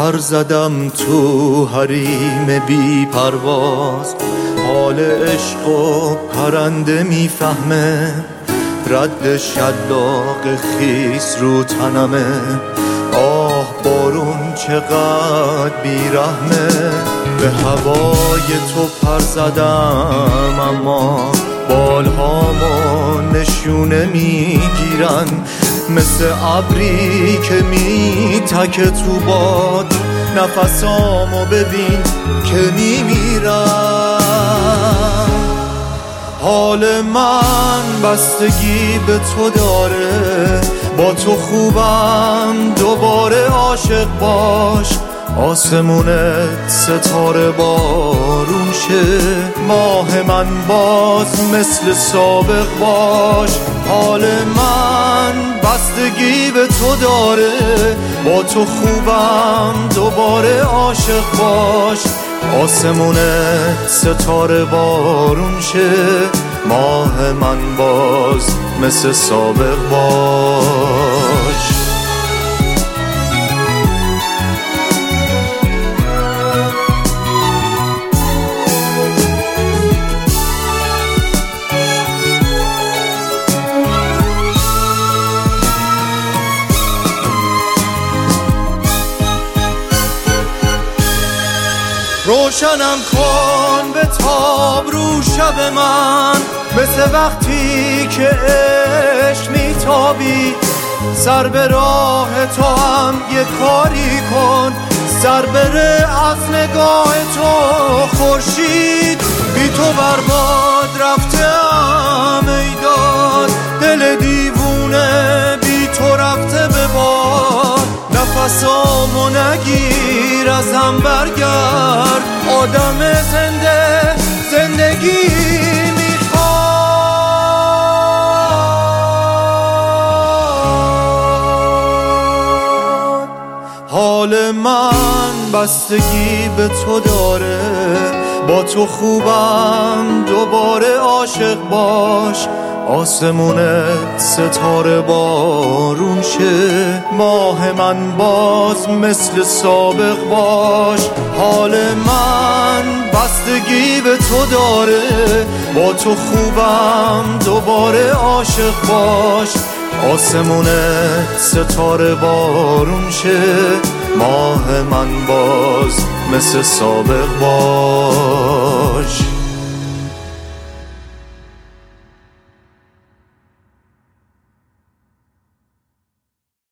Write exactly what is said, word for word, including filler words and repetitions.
پر زدم تو حریم بی پرواز، حال عشق و پرنده میفهمه، رد شلاق خیس رو تنمه. آه بارون چقدر بیرحمه، به هوای تو پر زدم اما بالهامو نشونه میگیرن، مثل ابری که میتکه تو باد، نفسامو ببین که میمیرم. حال من بستگی به تو داره، با تو خوبم دوباره عاشق باش، آسمونت ستاره بارون شه، ماه من باز مثل سابق باش. حال من بستگی به تو داره، با تو خوبم دوباره عاشق باش، آسمونت ستاره بارون شه، ماه من باز مثل سابق باش. روشنم کن به تاب رو شب من، مثل وقتی که عشق میتابی، سر به راه تو هم یه کاری کن، سر بره از نگاه تو خورشید. بی تو برباد رفتم ای داد، دل دیوونه بی تو رفته به باد، نفسامو نگیر از هم برگرد، آدم زنده زندگی میخواد. حال من بستگی به تو داره، با تو خوبم دوباره عاشق باش، آسمونت ستاره بارون شه، ماه من باز مثل سابق باش. حال من بستگی به تو داره، با تو خوبم دوباره عاشق باش، آسمونت ستاره بارون شه، ماه من باز مثل سابق باش.